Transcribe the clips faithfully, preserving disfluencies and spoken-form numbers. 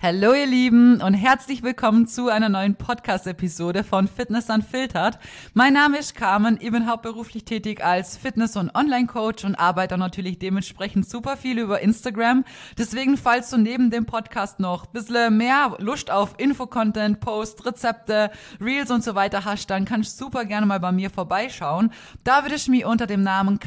Hallo ihr Lieben und herzlich willkommen zu einer neuen Podcast-Episode von Fitness Unfiltered. Mein Name ist Carmen, ich bin hauptberuflich tätig als Fitness- und Online-Coach und arbeite natürlich dementsprechend super viel über Instagram. Deswegen, falls du neben dem Podcast noch ein bisschen mehr Lust auf Info-Content, Post, Rezepte, Reels und so weiter hast, dann kannst du super gerne mal bei mir vorbeischauen. Da würde ich mich unter dem Namen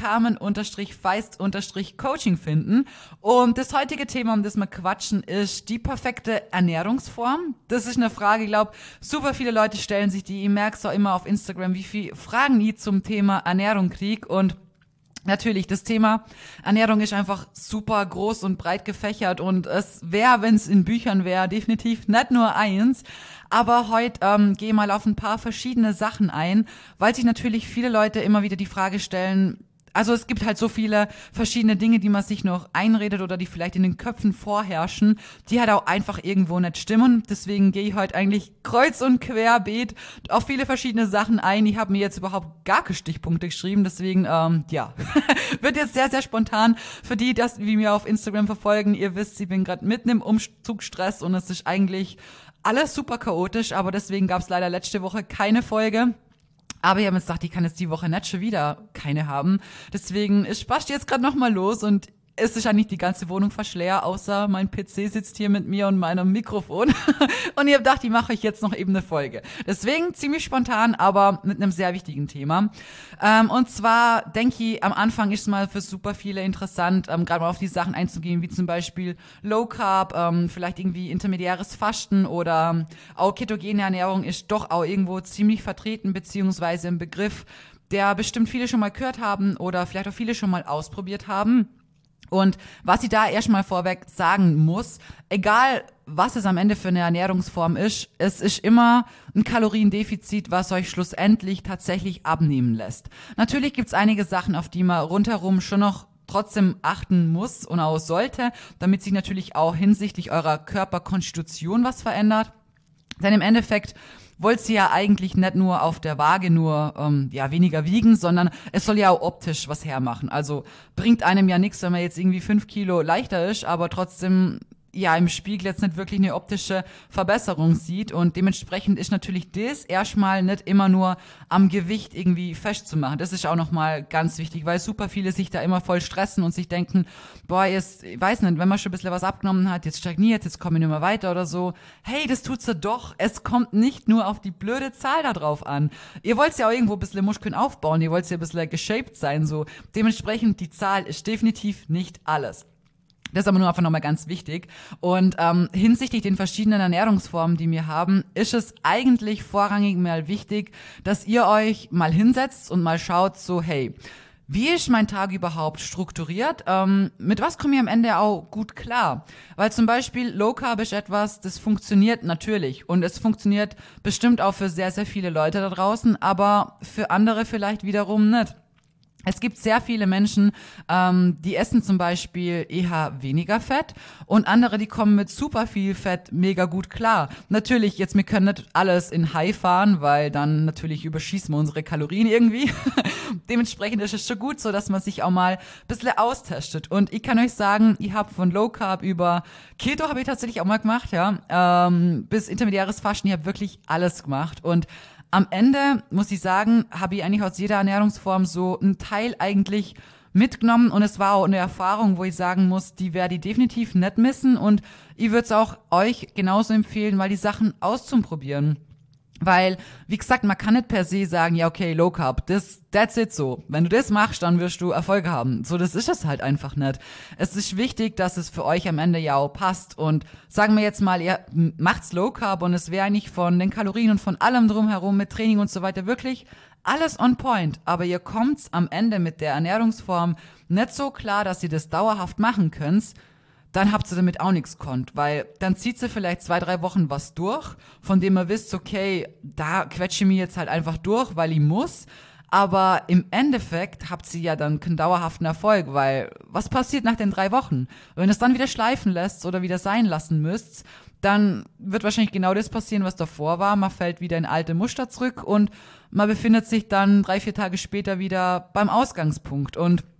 Carmen-Feist-Coaching finden. Und das heutige Thema, um das wir quatschen, ist die perfekte Ernährungsform. Das ist eine Frage, ich glaube, super viele Leute stellen sich die. Ich merke es auch immer auf Instagram, wie viele Fragen ich zum Thema Ernährung kriege. Und natürlich, das Thema Ernährung ist einfach super groß und breit gefächert. Und es wäre, wenn es in Büchern wäre, definitiv nicht nur eins. Aber heute ähm, gehe ich mal auf ein paar verschiedene Sachen ein, weil sich natürlich viele Leute immer wieder die Frage stellen, also es gibt halt so viele verschiedene Dinge, die man sich noch einredet oder die vielleicht in den Köpfen vorherrschen, die halt auch einfach irgendwo nicht stimmen. Deswegen gehe ich heute eigentlich kreuz und querbeet auf viele verschiedene Sachen ein. Ich habe mir jetzt überhaupt gar keine Stichpunkte geschrieben, deswegen, ähm, ja, wird jetzt sehr, sehr spontan. Für die, die mir auf Instagram verfolgen, ihr wisst, ich bin gerade mitten im Umzugsstress und es ist eigentlich alles super chaotisch, aber deswegen gab es leider letzte Woche keine Folge. Aber ich habe mir gesagt, ich kann jetzt die Woche nicht schon wieder keine haben. Deswegen, ich spaß jetzt gerade nochmal los und es ist eigentlich die ganze Wohnung verschleer, außer mein P C sitzt hier mit mir und meinem Mikrofon. Und ich habe gedacht, ich mache euch jetzt noch eben eine Folge. Deswegen ziemlich spontan, aber mit einem sehr wichtigen Thema. Ähm, und zwar denke ich, am Anfang ist es mal für super viele interessant, ähm, gerade mal auf die Sachen einzugehen, wie zum Beispiel Low Carb, ähm, vielleicht irgendwie intermediäres Fasten oder ähm, auch ketogene Ernährung ist doch auch irgendwo ziemlich vertreten, beziehungsweise ein Begriff, der bestimmt viele schon mal gehört haben oder vielleicht auch viele schon mal ausprobiert haben. Und was ich da erstmal vorweg sagen muss, egal was es am Ende für eine Ernährungsform ist, es ist immer ein Kaloriendefizit, was euch schlussendlich tatsächlich abnehmen lässt. Natürlich gibt's einige Sachen, auf die man rundherum schon noch trotzdem achten muss und auch sollte, damit sich natürlich auch hinsichtlich eurer Körperkonstitution was verändert. Denn im Endeffekt wollt ihr ja eigentlich nicht nur auf der Waage nur ähm, ja weniger wiegen, sondern es soll ja auch optisch was hermachen. Also bringt einem ja nichts, wenn man jetzt irgendwie fünf Kilo leichter ist, aber trotzdem ja im Spiegel jetzt nicht wirklich eine optische Verbesserung sieht. Und dementsprechend ist natürlich das erstmal nicht immer nur am Gewicht irgendwie festzumachen. Das ist auch nochmal ganz wichtig, weil super viele sich da immer voll stressen und sich denken, boah, jetzt, ich weiß nicht, wenn man schon ein bisschen was abgenommen hat, jetzt stagniert, jetzt komme ich nicht mehr weiter oder so. Hey, das tut's ja doch. Es kommt nicht nur auf die blöde Zahl da drauf an. Ihr wollt ja auch irgendwo ein bisschen Muskeln aufbauen, ihr wollt ja ein bisschen geshaped sein, so. Dementsprechend, die Zahl ist definitiv nicht alles. Das ist aber nur einfach nochmal ganz wichtig. Und ähm, hinsichtlich den verschiedenen Ernährungsformen, die wir haben, ist es eigentlich vorrangig mal wichtig, dass ihr euch mal hinsetzt und mal schaut, so hey, wie ist mein Tag überhaupt strukturiert? Ähm, mit was komme ich am Ende auch gut klar? Weil zum Beispiel Low Carb ist etwas, das funktioniert natürlich und es funktioniert bestimmt auch für sehr, sehr viele Leute da draußen, aber für andere vielleicht wiederum nicht. Es gibt sehr viele Menschen, ähm, die essen zum Beispiel eher weniger Fett und andere, die kommen mit super viel Fett mega gut klar. Natürlich, jetzt, wir können nicht alles in High fahren, weil dann natürlich überschießen wir unsere Kalorien irgendwie. Dementsprechend ist es schon gut so, dass man sich auch mal ein bisschen austestet. Und ich kann euch sagen, ich habe von Low Carb über Keto habe ich tatsächlich auch mal gemacht, ja, ähm, bis intermediäres Fasten, ich habe wirklich alles gemacht. Und am Ende, muss ich sagen, habe ich eigentlich aus jeder Ernährungsform so einen Teil eigentlich mitgenommen und es war auch eine Erfahrung, wo ich sagen muss, die werde ich definitiv nicht missen und ich würde es auch euch genauso empfehlen, mal die Sachen auszuprobieren. Weil, wie gesagt, man kann nicht per se sagen, ja okay, Low Carb, das, that's it so. Wenn du das machst, dann wirst du Erfolg haben. So, das ist es halt einfach nicht. Es ist wichtig, dass es für euch am Ende ja auch passt. Und sagen wir jetzt mal, ihr macht's Low Carb und es wäre eigentlich von den Kalorien und von allem drumherum mit Training und so weiter wirklich alles on point. Aber ihr kommt's am Ende mit der Ernährungsform nicht so klar, dass ihr das dauerhaft machen könnt, dann habt ihr damit auch nichts konnt, weil dann zieht sie vielleicht zwei, drei Wochen was durch, von dem ihr wisst, okay, da quetsche ich mich jetzt halt einfach durch, weil ich muss, aber im Endeffekt habt ihr ja dann keinen dauerhaften Erfolg, weil was passiert nach den drei Wochen? Wenn ihr es dann wieder schleifen lässt oder wieder sein lassen müsst, dann wird wahrscheinlich genau das passieren, was davor war, man fällt wieder in alte Muster zurück und man befindet sich dann drei, vier Tage später wieder beim Ausgangspunkt und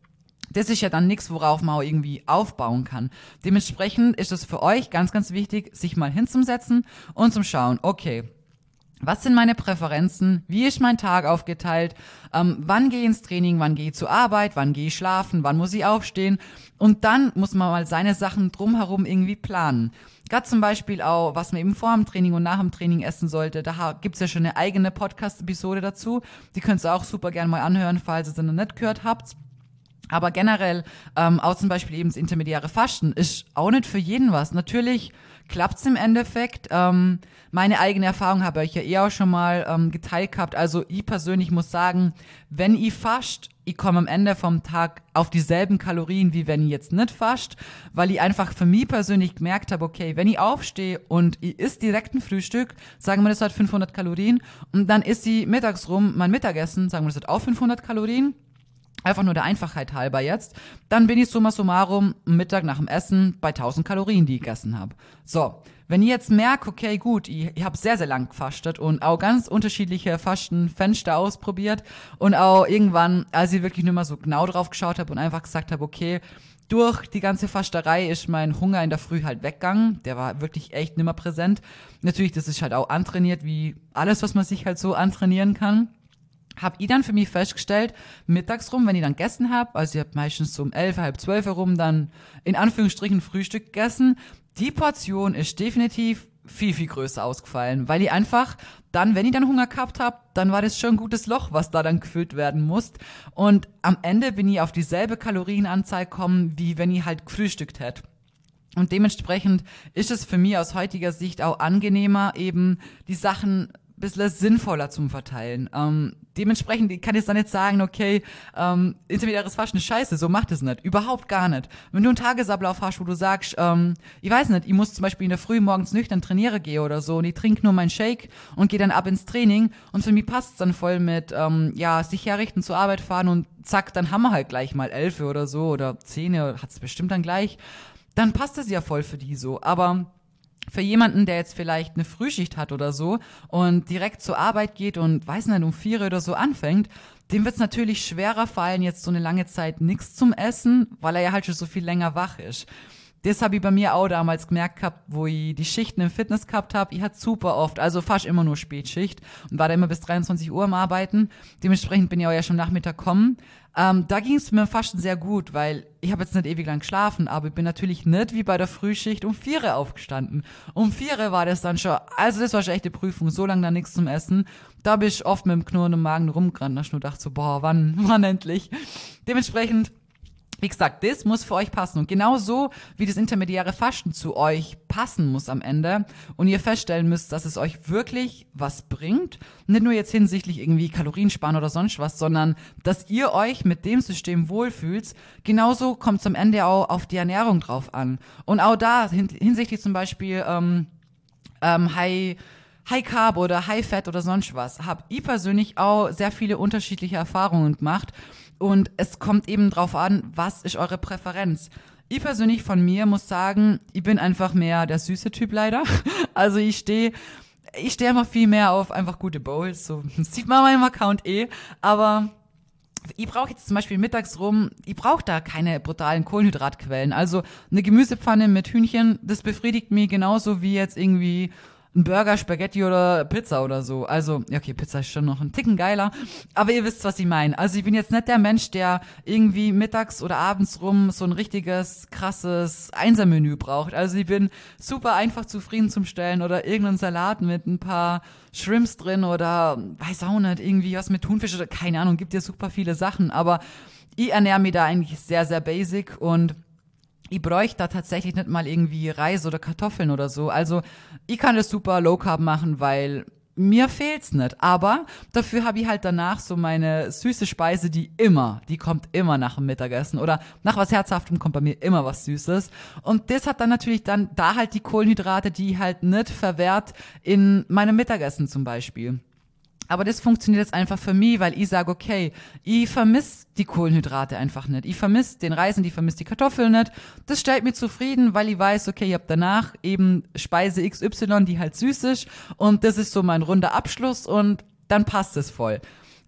Das ist ja dann nichts, worauf man auch irgendwie aufbauen kann. Dementsprechend ist es für euch ganz, ganz wichtig, sich mal hinzusetzen und zum Schauen, okay, was sind meine Präferenzen? Wie ist mein Tag aufgeteilt? Ähm, wann gehe ich ins Training? Wann gehe ich zur Arbeit? Wann gehe ich schlafen? Wann muss ich aufstehen? Und dann muss man mal seine Sachen drumherum irgendwie planen. Gerade zum Beispiel auch, was man eben vor dem Training und nach dem Training essen sollte. Da gibt's ja schon eine eigene Podcast-Episode dazu. Die könnt ihr auch super gerne mal anhören, falls ihr sie noch nicht gehört habt. Aber generell, ähm, auch zum Beispiel eben das intermediäre Fasten ist auch nicht für jeden was. Natürlich klappt's im Endeffekt. Ähm, meine eigene Erfahrung habe ich ja eh auch schon mal ähm, geteilt gehabt. Also ich persönlich muss sagen, wenn ich fast, ich komme am Ende vom Tag auf dieselben Kalorien, wie wenn ich jetzt nicht fast, weil ich einfach für mich persönlich gemerkt habe, okay, wenn ich aufstehe und ich esse direkt ein Frühstück, sagen wir, das hat fünfhundert Kalorien, und dann isst ich mittags rum mein Mittagessen, sagen wir, das hat auch fünfhundert Kalorien, einfach nur der Einfachheit halber jetzt, dann bin ich summa summarum Mittag nach dem Essen bei tausend Kalorien, die ich gegessen habe. So, wenn ich jetzt merke, okay, gut, ich, ich habe sehr, sehr lang gefastet und auch ganz unterschiedliche Fastenfenster ausprobiert und auch irgendwann, als ich wirklich nur mal so genau drauf geschaut habe und einfach gesagt habe, okay, durch die ganze Fasterei ist mein Hunger in der Früh halt weggegangen. Der war wirklich echt nimmer präsent. Natürlich, das ist halt auch antrainiert, wie alles, was man sich halt so antrainieren kann. Hab ich dann für mich festgestellt, mittags rum, wenn ich dann gegessen hab, also ich hab meistens so um elf, halb zwölf herum dann in Anführungsstrichen Frühstück gegessen, die Portion ist definitiv viel, viel größer ausgefallen, weil ich einfach dann, wenn ich dann Hunger gehabt hab, dann war das schon ein gutes Loch, was da dann gefüllt werden muss. Und am Ende bin ich auf dieselbe Kalorienanzahl gekommen, wie wenn ich halt gefrühstückt hätte. Und dementsprechend ist es für mich aus heutiger Sicht auch angenehmer, eben die Sachen ein bisschen sinnvoller zum Verteilen. Ähm, dementsprechend kann ich jetzt dann nicht sagen, okay, ähm, intermediäres Fasten ist scheiße, so macht es nicht. Überhaupt gar nicht. Wenn du einen Tagesablauf hast, wo du sagst, ähm, ich weiß nicht, ich muss zum Beispiel in der Früh morgens nüchtern trainieren gehen oder so und ich trinke nur meinen Shake und gehe dann ab ins Training und für mich passt es dann voll mit, ähm, ja, sich herrichten, zur Arbeit fahren und zack, dann haben wir halt gleich mal elf oder so oder zehn, hat es bestimmt dann gleich. Dann passt es ja voll für die so. Aber für jemanden, der jetzt vielleicht eine Frühschicht hat oder so und direkt zur Arbeit geht und, weiß nicht, um vier oder so anfängt, dem wird es natürlich schwerer fallen, jetzt so eine lange Zeit nichts zum Essen, weil er ja halt schon so viel länger wach ist. Das habe ich bei mir auch damals gemerkt gehabt, wo ich die Schichten im Fitness gehabt habe. Ich hatte super oft, also fast immer nur Spätschicht und war da immer bis dreiundzwanzig Uhr am Arbeiten. Dementsprechend bin ich auch ja schon Nachmittag gekommen. Ähm, da ging es mir fast sehr gut, weil ich habe jetzt nicht ewig lang geschlafen, aber ich bin natürlich nicht wie bei der Frühschicht um vier Uhr aufgestanden. Um vier Uhr war das dann schon, also das war schon echt eine Prüfung, so lange da nichts zum Essen. Da bin ich oft mit dem knurrenden Magen rumgerannt, da ich nur dachte so, boah, wann, wann endlich? Dementsprechend, wie gesagt, das muss für euch passen. Und genauso wie das intermediäre Fasten zu euch passen muss am Ende und ihr feststellen müsst, dass es euch wirklich was bringt, nicht nur jetzt hinsichtlich irgendwie Kalorien sparen oder sonst was, sondern dass ihr euch mit dem System wohlfühlt, genauso kommt es am Ende auch auf die Ernährung drauf an. Und auch da hinsichtlich zum Beispiel ähm, ähm, High High Carb oder High Fat oder sonst was, habe ich persönlich auch sehr viele unterschiedliche Erfahrungen gemacht und es kommt eben drauf an, was ist eure Präferenz. Ich persönlich von mir muss sagen, ich bin einfach mehr der süße Typ leider. Also ich stehe ich stehe einfach viel mehr auf einfach gute Bowls, so das sieht man auf meinem Account eh, aber ich brauche jetzt zum Beispiel mittags rum, ich brauche da keine brutalen Kohlenhydratquellen. Also eine Gemüsepfanne mit Hühnchen, das befriedigt mich genauso wie jetzt irgendwie ein Burger, Spaghetti oder Pizza oder so. Also, okay, Pizza ist schon noch ein Ticken geiler, aber ihr wisst, was ich meine. Also ich bin jetzt nicht der Mensch, der irgendwie mittags oder abends rum so ein richtiges, krasses Einsermenü braucht. Also ich bin super einfach zufrieden zum Stellen oder irgendeinen Salat mit ein paar Shrimps drin oder, weiß auch nicht, irgendwie was mit Thunfisch oder keine Ahnung, gibt ja super viele Sachen, aber ich ernähre mich da eigentlich sehr, sehr basic und ich bräuchte da tatsächlich nicht mal irgendwie Reis oder Kartoffeln oder so. Also ich kann das super Low Carb machen, weil mir fehlt's nicht. Aber dafür habe ich halt danach so meine süße Speise, die immer, die kommt immer nach dem Mittagessen. Oder nach was Herzhaftem kommt bei mir immer was Süßes. Und das hat dann natürlich dann da halt die Kohlenhydrate, die ich halt nicht verwehrt in meinem Mittagessen zum Beispiel. Aber das funktioniert jetzt einfach für mich, weil ich sage, okay, ich vermisse die Kohlenhydrate einfach nicht. Ich vermisse den Reis und ich vermisse die Kartoffeln nicht. Das stellt mich zufrieden, weil ich weiß, okay, ich habe danach eben Speise X Y, die halt süß ist. Und das ist so mein runder Abschluss und dann passt es voll.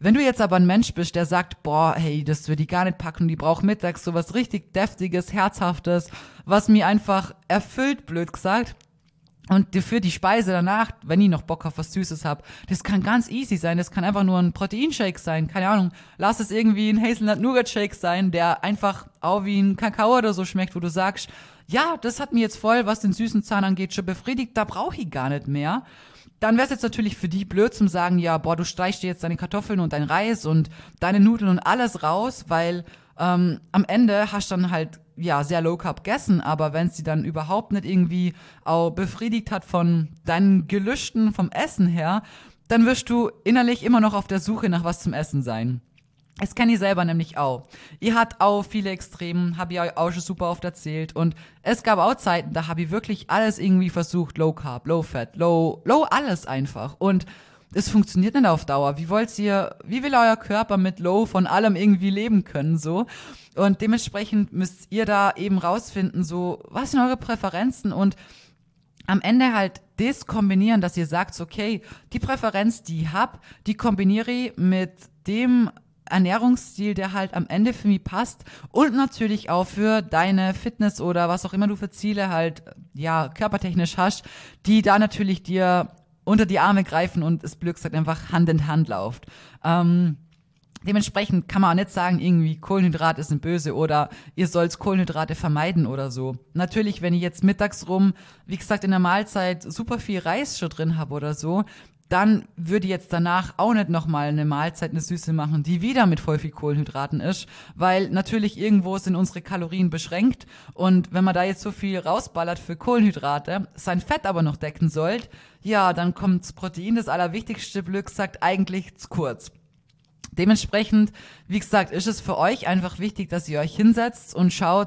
Wenn du jetzt aber ein Mensch bist, der sagt, boah, hey, das würde ich gar nicht packen, die braucht mittags sowas richtig Deftiges, Herzhaftes, was mir einfach erfüllt, blöd gesagt. Und für die Speise danach, wenn ich noch Bock auf was Süßes hab, das kann ganz easy sein. Das kann einfach nur ein Proteinshake sein. Keine Ahnung, lass es irgendwie ein Hazelnut-Nougat-Shake sein, der einfach auch wie ein Kakao oder so schmeckt, wo du sagst, ja, das hat mir jetzt voll, was den süßen Zahn angeht, schon befriedigt, da brauche ich gar nicht mehr. Dann wäre es jetzt natürlich für die blöd zum sagen, ja, boah, du streichst dir jetzt deine Kartoffeln und dein Reis und deine Nudeln und alles raus, weil ähm, am Ende hast du dann halt, ja, sehr low carb gegessen, aber wenn es sie dann überhaupt nicht irgendwie auch befriedigt hat von deinen Gelüsten vom Essen her, dann wirst du innerlich immer noch auf der Suche nach was zum Essen sein. Das kenne ich selber nämlich auch. Ihr habt auch viele Extremen, habe ich euch auch schon super oft erzählt. Und es gab auch Zeiten, da habe ich wirklich alles irgendwie versucht. Low Carb, Low Fat, Low, Low alles einfach. Und es funktioniert nicht auf Dauer. Wie wollt ihr, wie will euer Körper mit Low von allem irgendwie leben können, so? Und dementsprechend müsst ihr da eben rausfinden, so, was sind eure Präferenzen und am Ende halt das kombinieren, dass ihr sagt, okay, die Präferenz, die ich hab, die kombiniere ich mit dem Ernährungsstil, der halt am Ende für mich passt und natürlich auch für deine Fitness oder was auch immer du für Ziele halt, ja, körpertechnisch hast, die da natürlich dir unter die Arme greifen und es blöd gesagt einfach Hand in Hand läuft. Ähm, dementsprechend kann man auch nicht sagen, irgendwie Kohlenhydrate sind böse oder ihr sollt Kohlenhydrate vermeiden oder so. Natürlich, wenn ich jetzt mittags rum, wie gesagt, in der Mahlzeit super viel Reis schon drin habe oder so, dann würde ich jetzt danach auch nicht nochmal eine Mahlzeit, eine Süße machen, die wieder mit voll viel Kohlenhydraten ist, weil natürlich irgendwo sind unsere Kalorien beschränkt und wenn man da jetzt so viel rausballert für Kohlenhydrate, sein Fett aber noch decken sollt, ja, dann kommt das Protein, das Allerwichtigste, blöd gesagt, eigentlich zu kurz. Dementsprechend, wie gesagt, ist es für euch einfach wichtig, dass ihr euch hinsetzt und schaut,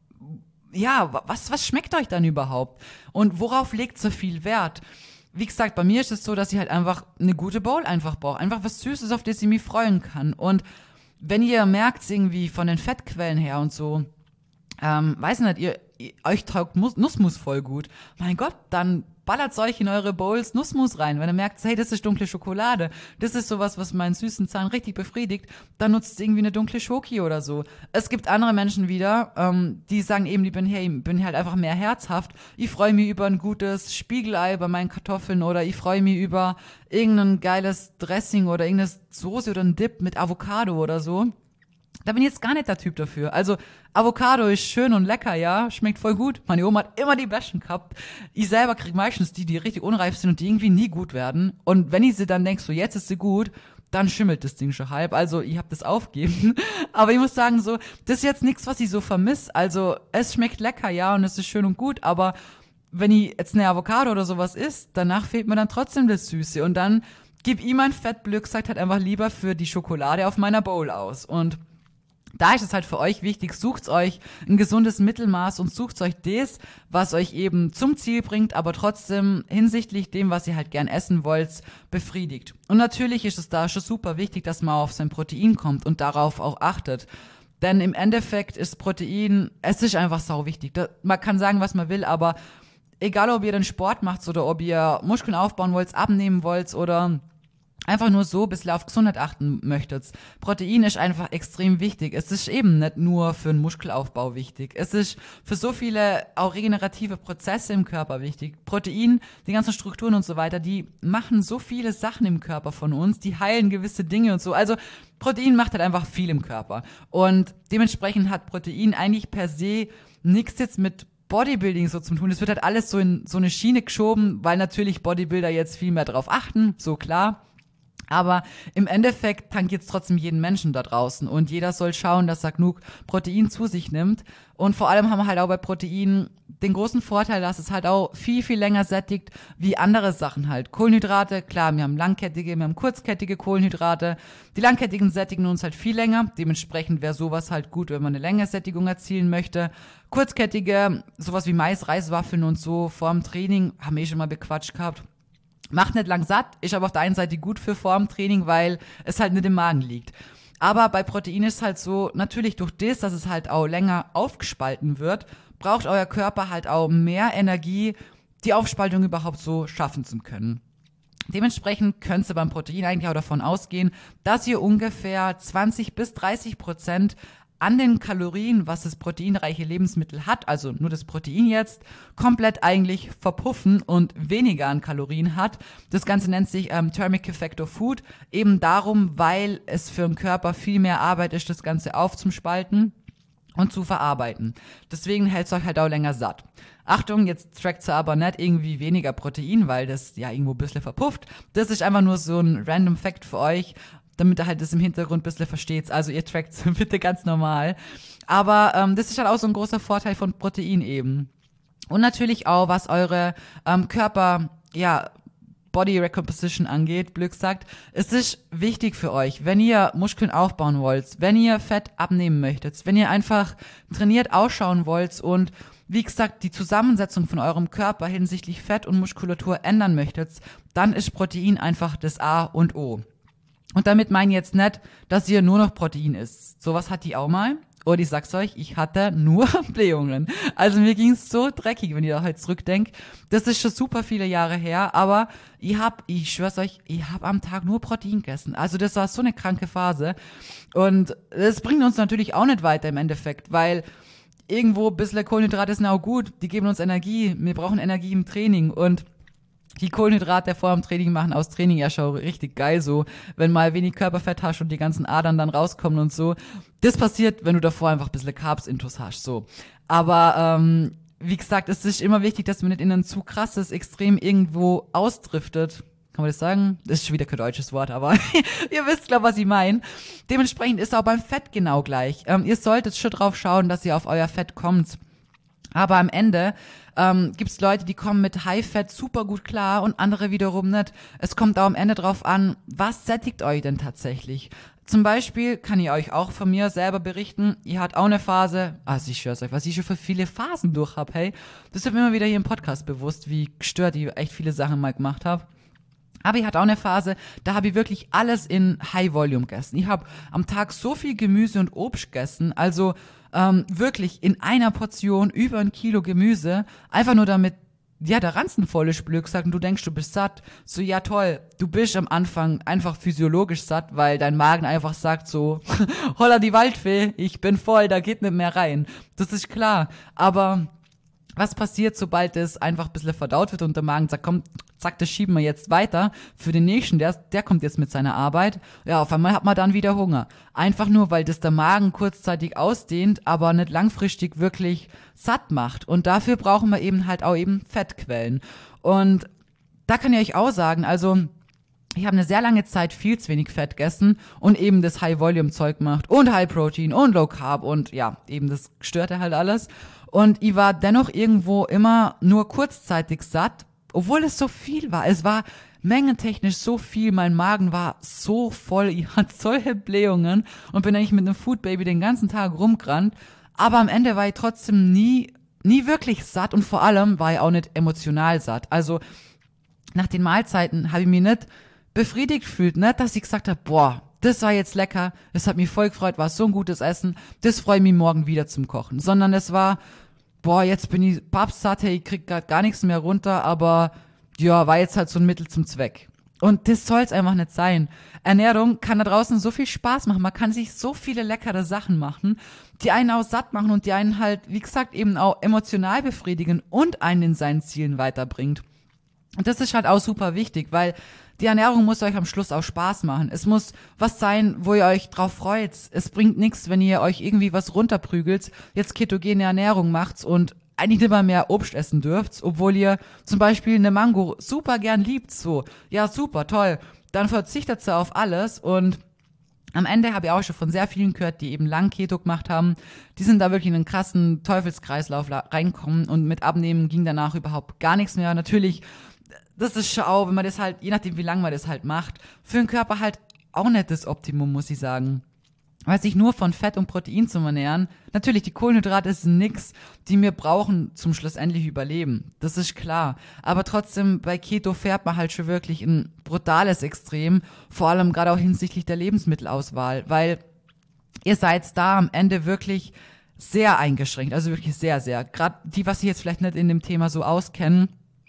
ja, was, was schmeckt euch dann überhaupt und worauf legt so viel Wert? Wie gesagt, bei mir ist es so, dass ich halt einfach eine gute Bowl einfach brauche. Einfach was Süßes, auf das ich mich freuen kann. Und wenn ihr merkt, irgendwie von den Fettquellen her und so, ähm, weiß nicht, ihr, ihr euch taugt Mus- Nussmus voll gut. Mein Gott, dann ballert euch in eure Bowls Nussmus rein. Wenn ihr merkt, hey, das ist dunkle Schokolade, das ist sowas, was meinen süßen Zahn richtig befriedigt, dann nutzt irgendwie eine dunkle Schoki oder so. Es gibt andere Menschen wieder, ähm, die sagen eben, die bin, hey, bin halt einfach mehr herzhaft. Ich freue mich über ein gutes Spiegelei bei meinen Kartoffeln oder ich freue mich über irgendein geiles Dressing oder irgendeine Soße oder ein Dip mit Avocado oder so. Da bin ich jetzt gar nicht der Typ dafür. Also Avocado ist schön und lecker, ja, schmeckt voll gut. Meine Oma hat immer die besten gehabt. Ich selber krieg meistens die, die richtig unreif sind und die irgendwie nie gut werden. Und wenn ich sie dann denk, so jetzt ist sie gut, dann schimmelt das Ding schon halb. Also ich hab das aufgegeben. Aber ich muss sagen, so, das ist jetzt nichts, was ich so vermisse. Also es schmeckt lecker, ja, und es ist schön und gut, aber wenn ich jetzt eine Avocado oder sowas isst, danach fehlt mir dann trotzdem das Süße. Und dann gib ihm mein Fett, blöd gesagt, halt einfach lieber für die Schokolade auf meiner Bowl aus. Und da ist es halt für euch wichtig, sucht euch ein gesundes Mittelmaß und sucht euch das, was euch eben zum Ziel bringt, aber trotzdem hinsichtlich dem, was ihr halt gern essen wollt, befriedigt. Und natürlich ist es da schon super wichtig, dass man auf sein Protein kommt und darauf auch achtet. Denn im Endeffekt ist Protein, es ist einfach sau wichtig. Da, man kann sagen, was man will, aber egal, ob ihr den Sport macht oder ob ihr Muskeln aufbauen wollt, abnehmen wollt oder einfach nur so, bis ihr auf Gesundheit achten möchtet. Protein ist einfach extrem wichtig. Es ist eben nicht nur für den Muskelaufbau wichtig. Es ist für so viele auch regenerative Prozesse im Körper wichtig. Protein, die ganzen Strukturen und so weiter, die machen so viele Sachen im Körper von uns. Die heilen gewisse Dinge und so. Also Protein macht halt einfach viel im Körper. Und dementsprechend hat Protein eigentlich per se nichts jetzt mit Bodybuilding so zu tun. Es wird halt alles so in so eine Schiene geschoben, weil natürlich Bodybuilder jetzt viel mehr drauf achten, so klar. Aber im Endeffekt tangiert es trotzdem jeden Menschen da draußen und jeder soll schauen, dass er genug Protein zu sich nimmt. Und vor allem haben wir halt auch bei Protein den großen Vorteil, dass es halt auch viel, viel länger sättigt wie andere Sachen halt. Kohlenhydrate, klar, wir haben langkettige, wir haben kurzkettige Kohlenhydrate. Die langkettigen sättigen uns halt viel länger. Dementsprechend wäre sowas halt gut, wenn man eine Längersättigung erzielen möchte. Kurzkettige, sowas wie Mais, Reiswaffeln und so vor dem Training, haben wir eh schon mal bequatscht gehabt. Macht nicht lang satt, ist aber auf der einen Seite gut für Formtraining, weil es halt nicht im Magen liegt. Aber bei Protein ist es halt so, natürlich durch das, dass es halt auch länger aufgespalten wird, braucht euer Körper halt auch mehr Energie, die Aufspaltung überhaupt so schaffen zu können. Dementsprechend könnt ihr beim Protein eigentlich auch davon ausgehen, dass ihr ungefähr zwanzig bis dreißig Prozent an den Kalorien, was das proteinreiche Lebensmittel hat, also nur das Protein jetzt, komplett eigentlich verpuffen und weniger an Kalorien hat. Das Ganze nennt sich ähm, Thermic Effect of Food, eben darum, weil es für den Körper viel mehr Arbeit ist, das Ganze aufzuspalten und zu verarbeiten. Deswegen hält es euch halt auch länger satt. Achtung, jetzt trackt ihr aber nicht irgendwie weniger Protein, weil das ja irgendwo ein bisschen verpufft. Das ist einfach nur so ein random Fact für euch, damit ihr halt das im Hintergrund ein bisschen versteht. Also ihr trackt bitte ganz normal. Aber ähm, das ist halt auch so ein großer Vorteil von Protein eben. Und natürlich auch, was eure ähm, Körper, ja, Body Recomposition angeht, blöd gesagt, es ist wichtig für euch, wenn ihr Muskeln aufbauen wollt, wenn ihr Fett abnehmen möchtet, wenn ihr einfach trainiert ausschauen wollt und wie gesagt, die Zusammensetzung von eurem Körper hinsichtlich Fett und Muskulatur ändern möchtet, dann ist Protein einfach das A und O. Und damit meine ich jetzt nicht, dass ihr nur noch Protein isst. Sowas hat die auch mal. Und ich sag's euch, ich hatte nur Blähungen. Also mir ging's so dreckig, wenn ihr da halt zurückdenkt. Das ist schon super viele Jahre her, aber ich hab, ich schwör's euch, ich hab am Tag nur Protein gegessen. Also das war so eine kranke Phase. Und das bringt uns natürlich auch nicht weiter im Endeffekt, weil irgendwo ein bisschen Kohlenhydrate sind auch gut. Die geben uns Energie. Wir brauchen Energie im Training und die Kohlenhydrate vor dem Training machen aus Training ja schon richtig geil so, wenn mal wenig Körperfett hast und die ganzen Adern dann rauskommen und so. Das passiert, wenn du davor einfach ein bisschen Carbs-Intus hast, so. Aber, ähm, wie gesagt, es ist immer wichtig, dass man nicht in ein zu krasses Extrem irgendwo ausdriftet. Kann man das sagen? Das ist schon wieder kein deutsches Wort, aber ihr wisst, glaube ich, was ich meine. Dementsprechend ist auch beim Fett genau gleich. Ähm, ihr solltet schon drauf schauen, dass ihr auf euer Fett kommt. Aber am Ende ähm, gibt's Leute, die kommen mit High-Fat super gut klar und andere wiederum nicht. Es kommt auch am Ende drauf an, was sättigt euch denn tatsächlich? Zum Beispiel kann ich euch auch von mir selber berichten, ihr habt auch eine Phase, also ich schwör's euch, was ich schon für viele Phasen durch hab, hey. Das wird mir immer wieder hier im Podcast bewusst, wie gestört ich echt viele Sachen mal gemacht habe. Aber ich hatte auch eine Phase, da habe ich wirklich alles in High Volume gegessen. Ich habe am Tag so viel Gemüse und Obst gegessen, also ähm, wirklich in einer Portion über ein Kilo Gemüse, einfach nur damit, ja, der Ranzen voll ist, blöd gesagt, und du denkst, du bist satt. So, ja toll, du bist am Anfang einfach physiologisch satt, weil dein Magen einfach sagt so, holla die Waldfee, ich bin voll, da geht nicht mehr rein. Das ist klar, aber was passiert, sobald es einfach ein bisschen verdaut wird und der Magen sagt, komm, zack, das schieben wir jetzt weiter für den nächsten, der, der kommt jetzt mit seiner Arbeit. Ja, auf einmal hat man dann wieder Hunger. Einfach nur, weil das der Magen kurzzeitig ausdehnt, aber nicht langfristig wirklich satt macht. Und dafür brauchen wir eben halt auch eben Fettquellen. Und da kann ich euch auch sagen, also ich habe eine sehr lange Zeit viel zu wenig Fett gegessen und eben das High-Volume-Zeug gemacht und High-Protein und Low-Carb und ja, eben das störte halt alles. Und ich war dennoch irgendwo immer nur kurzzeitig satt, obwohl es so viel war. Es war mengentechnisch so viel, mein Magen war so voll, ich hatte solche Blähungen und bin eigentlich mit einem Food Baby den ganzen Tag rumgerannt. Aber am Ende war ich trotzdem nie, nie wirklich satt und vor allem war ich auch nicht emotional satt. Also nach den Mahlzeiten habe ich mich nicht befriedigt gefühlt, nicht, dass ich gesagt habe, boah, das war jetzt lecker, das hat mich voll gefreut, war so ein gutes Essen, das freue ich mich morgen wieder zum Kochen. Sondern es war, boah, jetzt bin ich papsatt, hey, ich krieg grad gar nichts mehr runter, aber ja, war jetzt halt so ein Mittel zum Zweck. Und das soll's einfach nicht sein. Ernährung kann da draußen so viel Spaß machen, man kann sich so viele leckere Sachen machen, die einen auch satt machen und die einen halt, wie gesagt, eben auch emotional befriedigen und einen in seinen Zielen weiterbringt. Und das ist halt auch super wichtig, weil die Ernährung muss euch am Schluss auch Spaß machen. Es muss was sein, wo ihr euch drauf freut. Es bringt nichts, wenn ihr euch irgendwie was runterprügelt, jetzt ketogene Ernährung macht und eigentlich nicht mal mehr Obst essen dürft, obwohl ihr zum Beispiel eine Mango super gern liebt. So, ja super, toll. Dann verzichtet ihr auf alles und am Ende habe ich auch schon von sehr vielen gehört, die eben lang Keto gemacht haben. Die sind da wirklich in einen krassen Teufelskreislauf reinkommen und mit Abnehmen ging danach überhaupt gar nichts mehr. Natürlich, das ist schon auch, wenn man das halt, je nachdem wie lange man das halt macht, für den Körper halt auch nicht das Optimum, muss ich sagen. Weil sich nur von Fett und Protein zu ernähren, natürlich die Kohlenhydrate sind nix, die wir brauchen zum schlussendlich Überleben. Das ist klar. Aber trotzdem, bei Keto fährt man halt schon wirklich ein brutales Extrem, vor allem gerade auch hinsichtlich der Lebensmittelauswahl, weil ihr seid da am Ende wirklich sehr eingeschränkt, also wirklich sehr, sehr. Gerade die, was sich jetzt vielleicht nicht in dem Thema so auskennen,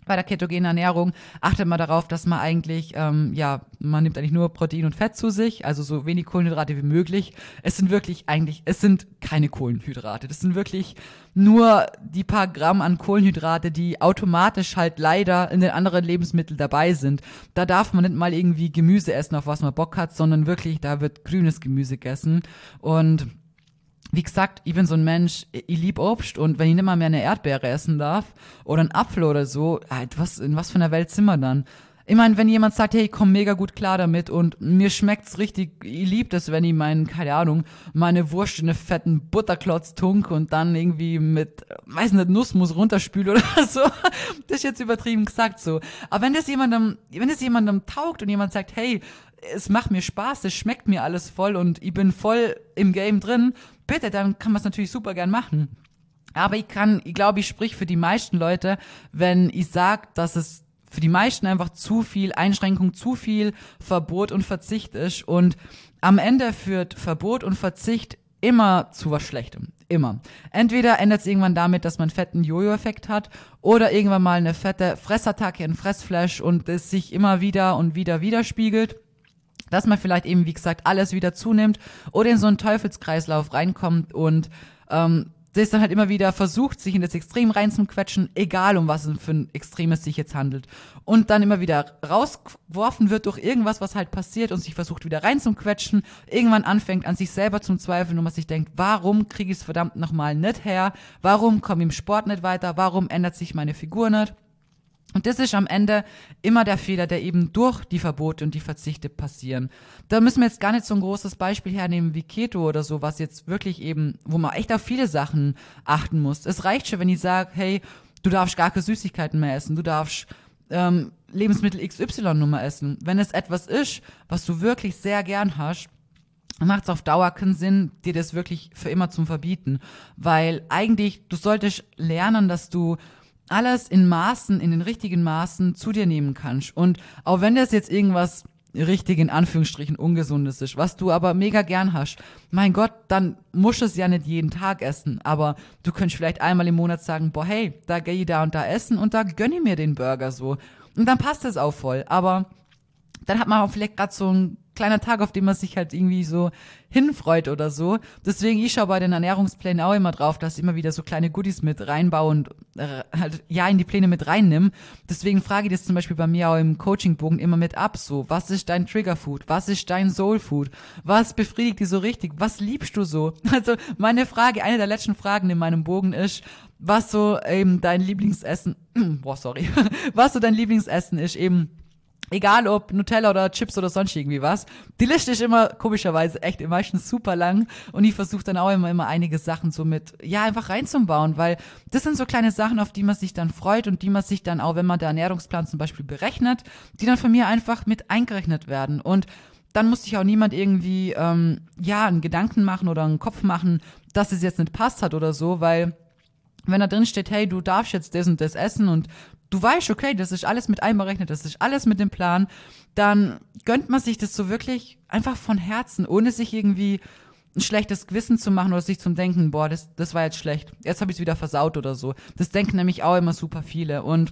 Bei der ketogenen Ernährung achtet man darauf, dass man eigentlich, ähm, ja, man nimmt eigentlich nur Protein und Fett zu sich, also so wenig Kohlenhydrate wie möglich. Es sind wirklich eigentlich, es sind keine Kohlenhydrate. Das sind wirklich nur die paar Gramm an Kohlenhydrate, die automatisch halt leider in den anderen Lebensmitteln dabei sind. Da darf man nicht mal irgendwie Gemüse essen, auf was man Bock hat, sondern wirklich, da wird grünes Gemüse gegessen. Und wie gesagt, ich bin so ein Mensch, ich lieb Obst und wenn ich nicht mal mehr eine Erdbeere essen darf oder einen Apfel oder so, was, in was für einer Welt sind wir dann? Ich meine, wenn jemand sagt, hey, ich komme mega gut klar damit und mir schmeckt's richtig, ich lieb das, wenn ich meinen, keine Ahnung, meine Wurst in einen fetten Butterklotz tunk und dann irgendwie mit, weiß nicht, Nussmus runterspüle oder so. Das ist jetzt übertrieben gesagt so. Aber wenn das jemandem, wenn das jemandem taugt und jemand sagt, hey, es macht mir Spaß, es schmeckt mir alles voll und ich bin voll im Game drin, bitte, dann kann man es natürlich super gern machen. Aber ich kann, ich glaube, ich sprich für die meisten Leute, wenn ich sag, dass es für die meisten einfach zu viel Einschränkung, zu viel Verbot und Verzicht ist. Und am Ende führt Verbot und Verzicht immer zu was Schlechtem. Immer. Entweder endet es irgendwann damit, dass man einen fetten Jojo-Effekt hat oder irgendwann mal eine fette Fressattacke, ein Fressflash und es sich immer wieder und wieder widerspiegelt. Dass man vielleicht eben, wie gesagt, alles wieder zunimmt oder in so einen Teufelskreislauf reinkommt und ähm, das dann halt immer wieder versucht, sich in das Extrem reinzuquetschen, egal um was es für ein Extremes sich jetzt handelt. Und dann immer wieder rausgeworfen wird durch irgendwas, was halt passiert und sich versucht wieder reinzuquetschen, irgendwann anfängt an sich selber zum Zweifeln und man sich denkt, warum kriege ich es verdammt nochmal nicht her? Warum komme ich im Sport nicht weiter? Warum ändert sich meine Figur nicht? Und das ist am Ende immer der Fehler, der eben durch die Verbote und die Verzichte passieren. Da müssen wir jetzt gar nicht so ein großes Beispiel hernehmen wie Keto oder so, was jetzt wirklich eben, wo man echt auf viele Sachen achten muss. Es reicht schon, wenn ich sage, hey, du darfst gar keine Süßigkeiten mehr essen, du darfst ähm, Lebensmittel X Y nur mehr essen. Wenn es etwas ist, was du wirklich sehr gern hast, macht es auf Dauer keinen Sinn, dir das wirklich für immer zu verbieten. Weil eigentlich, du solltest lernen, dass du alles in Maßen, in den richtigen Maßen zu dir nehmen kannst. Und auch wenn das jetzt irgendwas richtig in Anführungsstrichen Ungesundes ist, was du aber mega gern hast, mein Gott, dann musst du es ja nicht jeden Tag essen. Aber du könntest vielleicht einmal im Monat sagen, boah, hey, da gehe ich da und da essen und da gönne ich mir den Burger so. Und dann passt es auch voll. Aber dann hat man auch vielleicht gerade so ein kleiner Tag, auf den man sich halt irgendwie so hinfreut oder so. Deswegen, ich schaue bei den Ernährungsplänen auch immer drauf, dass ich immer wieder so kleine Goodies mit reinbaue und äh, halt ja in die Pläne mit reinnimm. Deswegen frage ich das zum Beispiel bei mir auch im Coachingbogen immer mit ab, so, was ist dein Triggerfood? Was ist dein Soulfood? Was befriedigt dich so richtig? Was liebst du so? Also meine Frage, eine der letzten Fragen in meinem Bogen ist, was so eben dein Lieblingsessen, boah, sorry, was so dein Lieblingsessen ist, eben egal ob Nutella oder Chips oder sonst irgendwie was. Die Liste ist immer komischerweise echt meistens super lang und ich versuche dann auch immer, immer einige Sachen so mit, ja, einfach reinzubauen, weil das sind so kleine Sachen, auf die man sich dann freut und die man sich dann auch, wenn man der Ernährungsplan zum Beispiel berechnet, die dann von mir einfach mit eingerechnet werden. Und dann muss sich auch niemand irgendwie, ähm, ja, einen Gedanken machen oder einen Kopf machen, dass es jetzt nicht passt hat oder so, weil wenn da drin steht, hey, du darfst jetzt das und das essen und du weißt, okay, das ist alles mit einberechnet, das ist alles mit dem Plan, dann gönnt man sich das so wirklich einfach von Herzen, ohne sich irgendwie ein schlechtes Gewissen zu machen oder sich zum Denken, boah, das, das war jetzt schlecht, jetzt habe ich es wieder versaut oder so. Das denken nämlich auch immer super viele und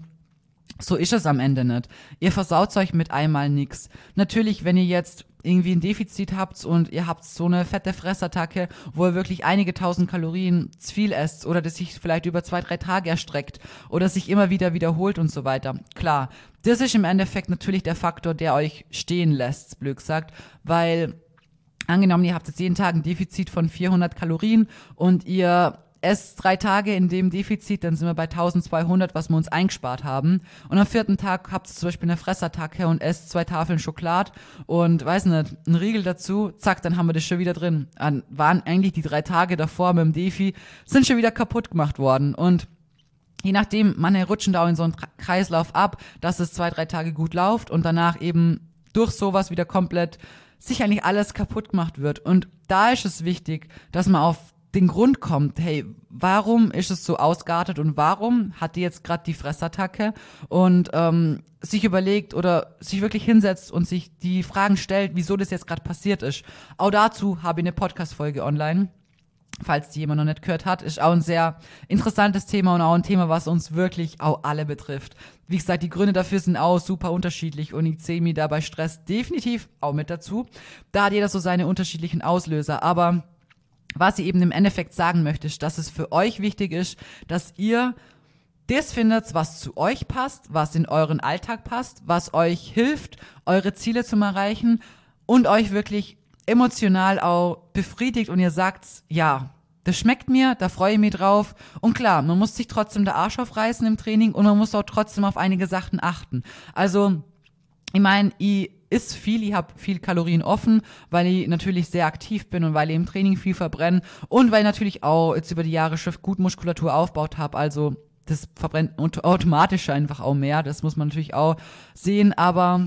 so ist es am Ende nicht. Ihr versaut euch mit einmal nix. Natürlich, wenn ihr jetzt irgendwie ein Defizit habt und ihr habt so eine fette Fressattacke, wo ihr wirklich einige tausend Kalorien zu viel esst oder das sich vielleicht über zwei, drei Tage erstreckt oder sich immer wieder wiederholt und so weiter. Klar, das ist im Endeffekt natürlich der Faktor, der euch stehen lässt, blöd gesagt, weil angenommen, ihr habt jetzt jeden Tag ein Defizit von vierhundert Kalorien und ihr esst drei Tage in dem Defizit, dann sind wir bei eintausendzweihundert, was wir uns eingespart haben. Und am vierten Tag habt ihr zum Beispiel eine Fressattacke und esst zwei Tafeln Schokolade und, weiß nicht, einen Riegel dazu, zack, dann haben wir das schon wieder drin. Dann waren eigentlich die drei Tage davor mit dem Defi, sind schon wieder kaputt gemacht worden. Und je nachdem, man rutschen da auch in so einen Kreislauf ab, dass es zwei, drei Tage gut läuft und danach eben durch sowas wieder komplett sich eigentlich alles kaputt gemacht wird. Und da ist es wichtig, dass man auf den Grund kommt, hey, warum ist es so ausgeartet und warum hat die jetzt gerade die Fressattacke und ähm, sich überlegt oder sich wirklich hinsetzt und sich die Fragen stellt, wieso das jetzt gerade passiert ist. Auch dazu habe ich eine Podcast-Folge online. falls die jemand noch nicht gehört hat, ist auch ein sehr interessantes Thema und auch ein Thema, was uns wirklich auch alle betrifft. Wie gesagt, die Gründe dafür sind auch super unterschiedlich und ich zähle mich da bei Stress definitiv auch mit dazu. Da hat jeder so seine unterschiedlichen Auslöser, aber was ich eben im Endeffekt sagen möchte, ist, dass es für euch wichtig ist, dass ihr das findet, was zu euch passt, was in euren Alltag passt, was euch hilft, eure Ziele zu erreichen und euch wirklich emotional auch befriedigt und ihr sagt, ja, das schmeckt mir, da freue ich mich drauf. Und klar, man muss sich trotzdem der Arsch aufreißen im Training und man muss auch trotzdem auf einige Sachen achten. Also, ich meine, ich isst viel, ich habe viel Kalorien offen, weil ich natürlich sehr aktiv bin und weil ich im Training viel verbrenne und weil ich natürlich auch jetzt über die Jahre schon gut Muskulatur aufgebaut habe, also das verbrennt automatisch einfach auch mehr, das muss man natürlich auch sehen, aber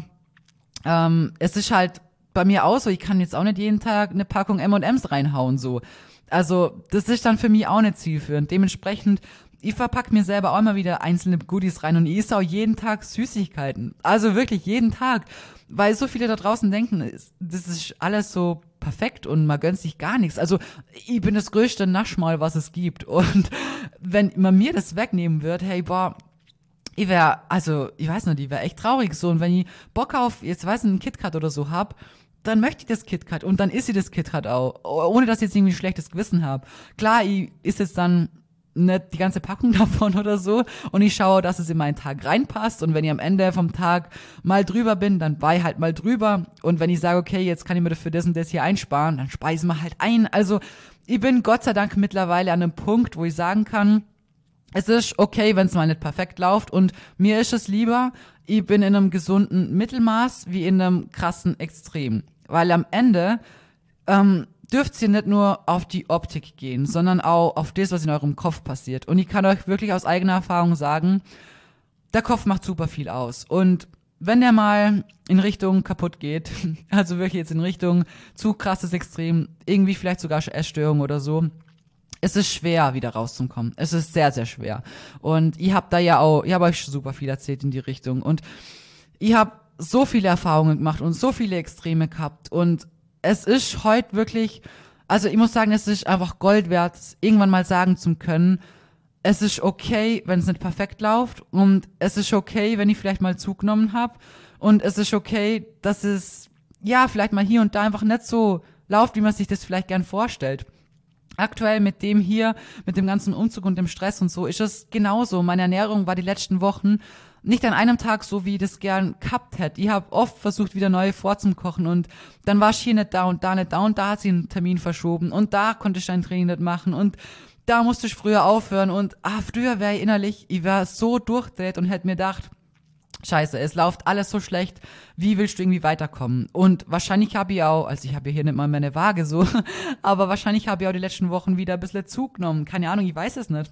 ähm, es ist halt bei mir auch so, ich kann jetzt auch nicht jeden Tag eine Packung M und M's reinhauen, so. Also, das ist dann für mich auch nicht zielführend. Dementsprechend, ich verpacke mir selber auch immer wieder einzelne Goodies rein und ich esse auch jeden Tag Süßigkeiten. Also wirklich jeden Tag. Weil so viele da draußen denken, das ist alles so perfekt und man gönnt sich gar nichts. Also, ich bin das größte Naschmal, was es gibt. Und wenn man mir das wegnehmen wird, hey, boah, ich wäre, also, ich weiß nicht, ich wäre echt traurig so. Und wenn ich Bock auf, jetzt weiß ich, einen KitKat oder so hab, dann möchte ich das KitKat und dann isst ich das KitKat auch, ohne dass ich jetzt irgendwie ein schlechtes Gewissen habe. Klar, ich isst jetzt dann nicht die ganze Packung davon oder so und ich schaue, dass es in meinen Tag reinpasst und wenn ich am Ende vom Tag mal drüber bin, dann bei halt mal drüber und wenn ich sage, okay, jetzt kann ich mir dafür das und das hier einsparen, dann speisen wir halt ein. Also ich bin Gott sei Dank mittlerweile an einem Punkt, wo ich sagen kann, es ist okay, wenn es mal nicht perfekt läuft und mir ist es lieber, ich bin in einem gesunden Mittelmaß wie in einem krassen Extrem. Weil am Ende ähm, dürft ihr nicht nur auf die Optik gehen, sondern auch auf das, was in eurem Kopf passiert. Und ich kann euch wirklich aus eigener Erfahrung sagen, der Kopf macht super viel aus. Und wenn der mal in Richtung kaputt geht, also wirklich jetzt in Richtung zu krasses Extrem, irgendwie vielleicht sogar Essstörung oder so, es ist schwer, wieder rauszukommen. Es ist sehr, sehr schwer. Und ich hab da ja auch, ich habe euch super viel erzählt in die Richtung. Und ich habe so viele Erfahrungen gemacht und so viele Extreme gehabt und es ist heute wirklich, also ich muss sagen, es ist einfach Gold wert, irgendwann mal sagen zu können, es ist okay, wenn es nicht perfekt läuft und es ist okay, wenn ich vielleicht mal zugenommen habe und es ist okay, dass es, ja, vielleicht mal hier und da einfach nicht so läuft, wie man sich das vielleicht gern vorstellt. Aktuell mit dem hier, mit dem ganzen Umzug und dem Stress und so, ist es genauso. Meine Ernährung war die letzten Wochen nicht an einem Tag so, wie ich das gern gehabt hätte. Ich habe oft versucht, wieder neue vorzukochen und dann war ich hier nicht da und da nicht da und da hat sie einen Termin verschoben und da konnte ich ein Training nicht machen und da musste ich früher aufhören und ah, früher wäre ich innerlich, ich wäre so durchdreht und hätte mir gedacht, scheiße, es läuft alles so schlecht, wie willst du irgendwie weiterkommen? Und wahrscheinlich habe ich auch, also ich habe hier nicht mal meine Waage so, aber wahrscheinlich habe ich auch die letzten Wochen wieder ein bisschen zugenommen. Keine Ahnung, ich weiß es nicht.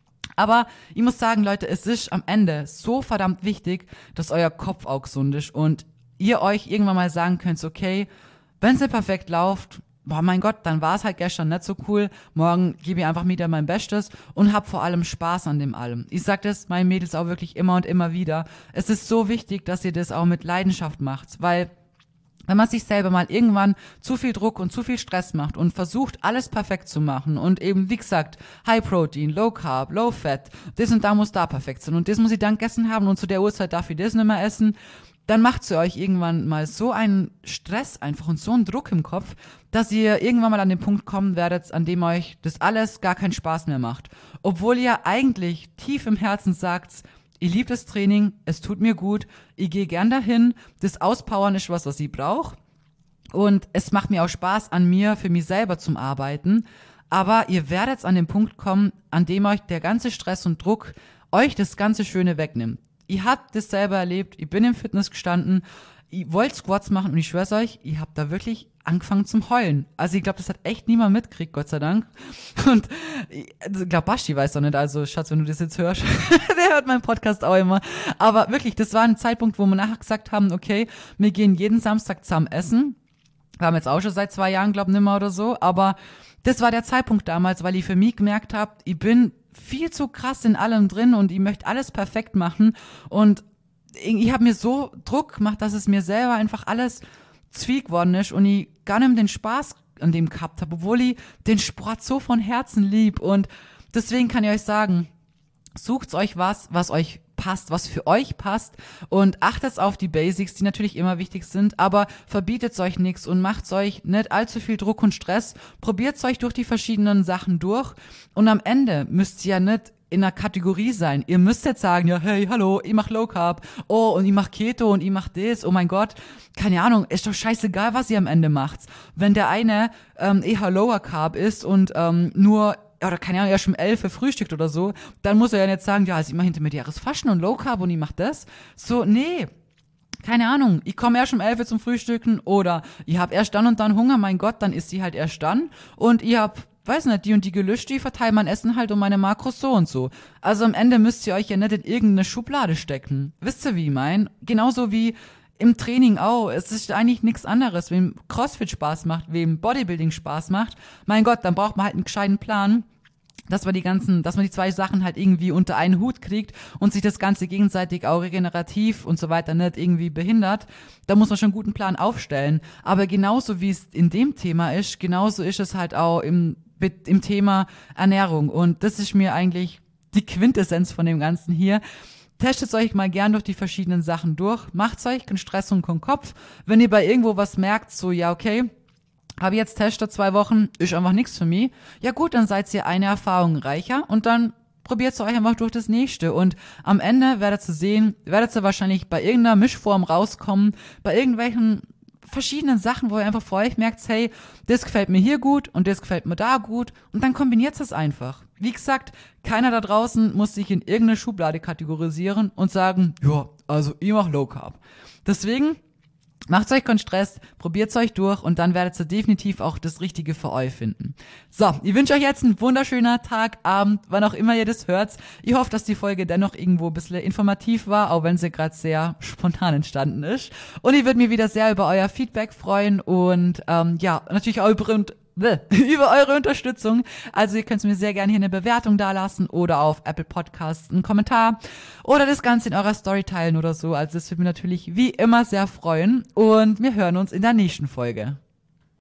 Aber ich muss sagen, Leute, es ist am Ende so verdammt wichtig, dass euer Kopf auch gesund ist und ihr euch irgendwann mal sagen könnt, okay, wenn es nicht perfekt läuft, boah, mein Gott, dann war es halt gestern nicht so cool, morgen gebe ich einfach wieder mein Bestes und hab vor allem Spaß an dem allem. Ich sag das meinen Mädels auch wirklich immer und immer wieder. Es ist so wichtig, dass ihr das auch mit Leidenschaft macht, weil wenn man sich selber mal irgendwann zu viel Druck und zu viel Stress macht und versucht, alles perfekt zu machen und eben, wie gesagt, High Protein, Low Carb, Low Fat, das und da muss da perfekt sein und das muss ich dann gegessen haben und zu der Uhrzeit darf ich das nicht mehr essen, dann macht sie euch irgendwann mal so einen Stress einfach und so einen Druck im Kopf, dass ihr irgendwann mal an den Punkt kommen werdet, an dem euch das alles gar keinen Spaß mehr macht. Obwohl ihr eigentlich tief im Herzen sagt, ich liebe das Training, es tut mir gut, ich gehe gern dahin, das Auspowern ist was, was ich brauche und es macht mir auch Spaß, an mir, für mich selber zum Arbeiten, aber ihr werdet an den Punkt kommen, an dem euch der ganze Stress und Druck euch das ganze Schöne wegnimmt. Ihr habt das selber erlebt, ich bin im Fitness gestanden, ich wollte Squats machen und ich schwör's euch, ich hab da wirklich angefangen zum Heulen. Also ich glaube, das hat echt niemand mitgekriegt, Gott sei Dank. Und ich glaube, Basti weiß doch nicht, also Schatz, wenn du das jetzt hörst, der hört meinen Podcast auch immer. Aber wirklich, das war ein Zeitpunkt, wo wir nachher gesagt haben, okay, wir gehen jeden Samstag zusammen essen. Wir haben jetzt auch schon seit zwei Jahren, glaube ich, nimmer oder so. Aber das war der Zeitpunkt damals, weil ich für mich gemerkt habe, ich bin viel zu krass in allem drin und ich möchte alles perfekt machen. Und ich habe mir so Druck gemacht, dass es mir selber einfach alles zwieg worden ist und ich gar nicht mehr den Spaß an dem gehabt habe, obwohl ich den Sport so von Herzen lieb. Und deswegen kann ich euch sagen, sucht euch was, was euch passt, was für euch passt und achtet auf die Basics, die natürlich immer wichtig sind, aber verbietet euch nichts und macht euch nicht allzu viel Druck und Stress. Probiert euch durch die verschiedenen Sachen durch und am Ende müsst ihr ja nicht in einer Kategorie sein. Ihr müsst jetzt sagen, ja, hey, hallo, ich mach Low Carb, oh, und ich mach Keto und ich mach das, oh mein Gott, keine Ahnung, ist doch scheißegal, was ihr am Ende macht. Wenn der eine ähm, eher Lower Carb ist und ähm, nur oder keine Ahnung, ja schon um elf frühstückt oder so, dann muss er ja nicht sagen, ja, also ich mache intermediäres Fasten und Low Carb und ich mach das. So, nee, keine Ahnung, ich komme erst um elf zum Frühstücken oder ich habe erst dann und dann Hunger, mein Gott, dann isst sie halt erst dann und ich hab, weiß nicht, die und die gelöscht, die verteilen mein Essen halt um meine Makros so und so. Also am Ende müsst ihr euch ja nicht in irgendeine Schublade stecken. Wisst ihr, wie ich mein? Genauso wie im Training auch. Es ist eigentlich nichts anderes. Wem CrossFit Spaß macht, wem Bodybuilding Spaß macht, mein Gott, dann braucht man halt einen gescheiten Plan, dass man die ganzen, dass man die zwei Sachen halt irgendwie unter einen Hut kriegt und sich das Ganze gegenseitig auch regenerativ und so weiter nicht irgendwie behindert. Da muss man schon einen guten Plan aufstellen. Aber genauso wie es in dem Thema ist, genauso ist es halt auch im, im Thema Ernährung. Und das ist mir eigentlich die Quintessenz von dem Ganzen hier. Testet euch mal gern durch die verschiedenen Sachen durch. Macht euch keinen Stress und keinen Kopf. Wenn ihr bei irgendwo was merkt, so, ja, okay, habe jetzt testet zwei Wochen, ist einfach nichts für mich. Ja gut, dann seid ihr eine Erfahrung reicher und dann probiert es euch einfach durch das nächste. Und am Ende werdet ihr sehen, werdet ihr wahrscheinlich bei irgendeiner Mischform rauskommen, bei irgendwelchen verschiedenen Sachen, wo ihr einfach vor euch merkt, hey, das gefällt mir hier gut und das gefällt mir da gut und dann kombiniert es einfach. Wie gesagt, keiner da draußen muss sich in irgendeine Schublade kategorisieren und sagen, ja, also ich mach Low Carb. Deswegen macht euch keinen Stress, probiert euch durch und dann werdet ihr definitiv auch das Richtige für euch finden. So, ich wünsche euch jetzt einen wunderschönen Tag, Abend, wann auch immer ihr das hört. Ich hoffe, dass die Folge dennoch irgendwo ein bisschen informativ war, auch wenn sie gerade sehr spontan entstanden ist. Und ich würde mich wieder sehr über euer Feedback freuen und ähm, ja, natürlich auch über über eure Unterstützung. Also ihr könnt mir sehr gerne hier eine Bewertung dalassen oder auf Apple Podcasts einen Kommentar oder das Ganze in eurer Story teilen oder so. Also das würde mich natürlich wie immer sehr freuen und wir hören uns in der nächsten Folge.